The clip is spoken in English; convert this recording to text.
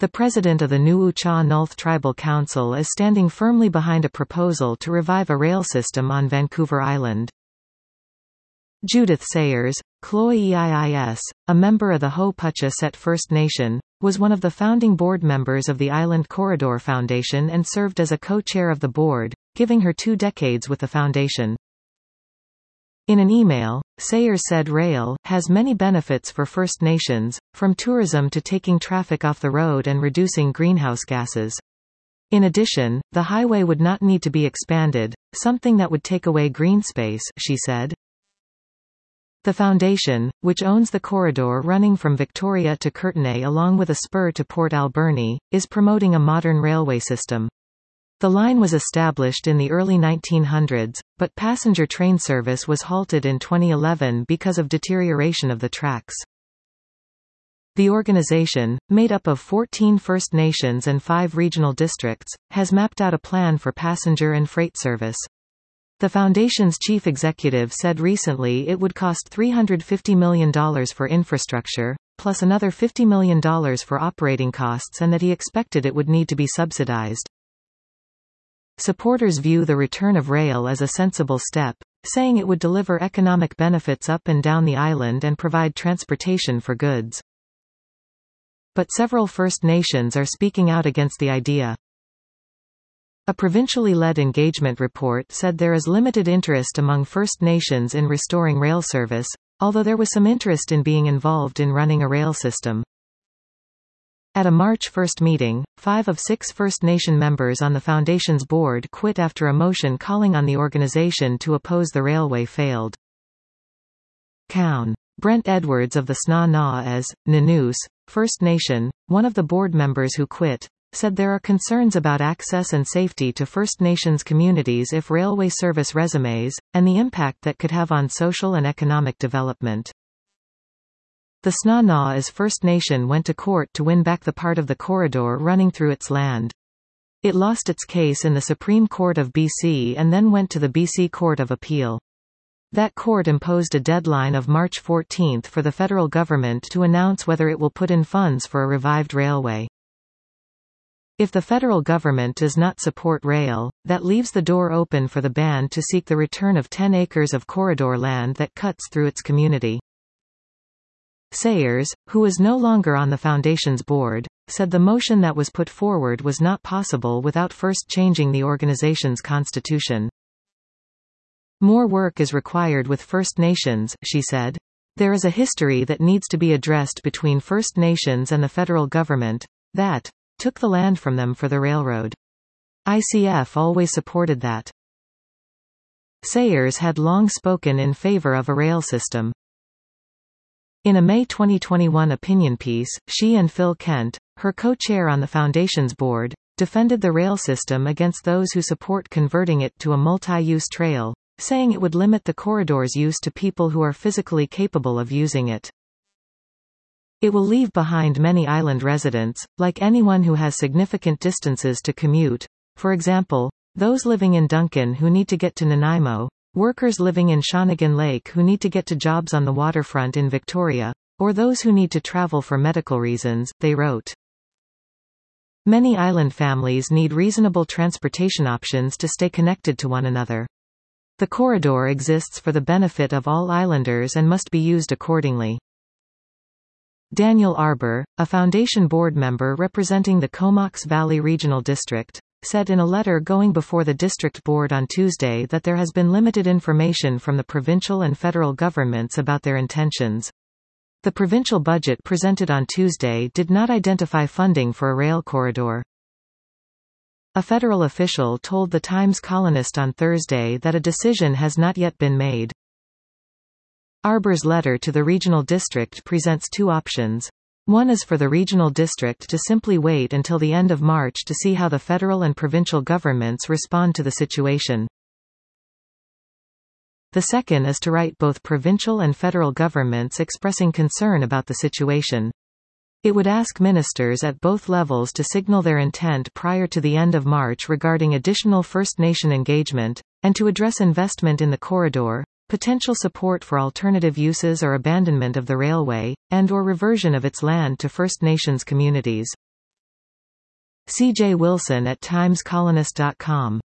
The president of the Nuu-chah-Nulth Tribal Council is standing firmly behind a proposal to revive a rail system on Vancouver Island. Judith Sayers, Cloiiis, a member of the Ho-Putchasett First Nation, was one of the founding board members of the Island Corridor Foundation and served as a co-chair of the board, giving her 2 decades with the foundation. In an email, Sayers said rail has many benefits for First Nations, from tourism to taking traffic off the road and reducing greenhouse gases. In addition, the highway would not need to be expanded, something that would take away green space, she said. The foundation, which owns the corridor running from Victoria to Courtenay along with a spur to Port Alberni, is promoting a modern railway system. The line was established in the early 1900s, but passenger train service was halted in 2011 because of deterioration of the tracks. The organization, made up of 14 First Nations and 5 regional districts, has mapped out a plan for passenger and freight service. The foundation's chief executive said recently it would cost $350 million for infrastructure, plus another $50 million for operating costs, and that he expected it would need to be subsidized. Supporters view the return of rail as a sensible step, saying it would deliver economic benefits up and down the island and provide transportation for goods. But several First Nations are speaking out against the idea. A provincially led engagement report said there is limited interest among First Nations in restoring rail service, although there was some interest in being involved in running a rail system. At a March 1 meeting, 5 of 6 First Nation members on the Foundation's board quit after a motion calling on the organization to oppose the railway failed. Cown. Brent Edwards of the Sna-na-as, Nanoose, First Nation, one of the board members who quit, said there are concerns about access and safety to First Nations communities if railway service resumes, and the impact that could have on social and economic development. The Sna-na-as First Nation went to court to win back the part of the corridor running through its land. It lost its case in the Supreme Court of BC and then went to the BC Court of Appeal. That court imposed a deadline of March 14 for the federal government to announce whether it will put in funds for a revived railway. If the federal government does not support rail, that leaves the door open for the band to seek the return of 10 acres of corridor land that cuts through its community. Sayers, who is no longer on the Foundation's board, said the motion that was put forward was not possible without first changing the organization's constitution. More work is required with First Nations, she said. There is a history that needs to be addressed between First Nations and the federal government, that took the land from them for the railroad. ICF always supported that. Sayers had long spoken in favor of a rail system. In a May 2021 opinion piece, she and Phil Kent, her co-chair on the Foundation's board, defended the rail system against those who support converting it to a multi-use trail, saying it would limit the corridor's use to people who are physically capable of using it. It will leave behind many island residents, like anyone who has significant distances to commute, for example, those living in Duncan who need to get to Nanaimo, workers living in Shawnigan Lake who need to get to jobs on the waterfront in Victoria, or those who need to travel for medical reasons, they wrote. Many island families need reasonable transportation options to stay connected to one another. The corridor exists for the benefit of all islanders and must be used accordingly. Daniel Arbour, a Foundation board member representing the Comox Valley Regional District, said in a letter going before the district board on Tuesday that there has been limited information from the provincial and federal governments about their intentions. The provincial budget presented on Tuesday did not identify funding for a rail corridor. A federal official told the Times-Colonist on Thursday that a decision has not yet been made. Arbour's letter to the regional district presents 2 options. One is for the regional district to simply wait until the end of March to see how the federal and provincial governments respond to the situation. The second is to write both provincial and federal governments expressing concern about the situation. It would ask ministers at both levels to signal their intent prior to the end of March regarding additional First Nation engagement, and to address investment in the corridor, potential support for alternative uses or abandonment of the railway, and/or reversion of its land to First Nations communities. C.J. Wilson at timescolonist.com.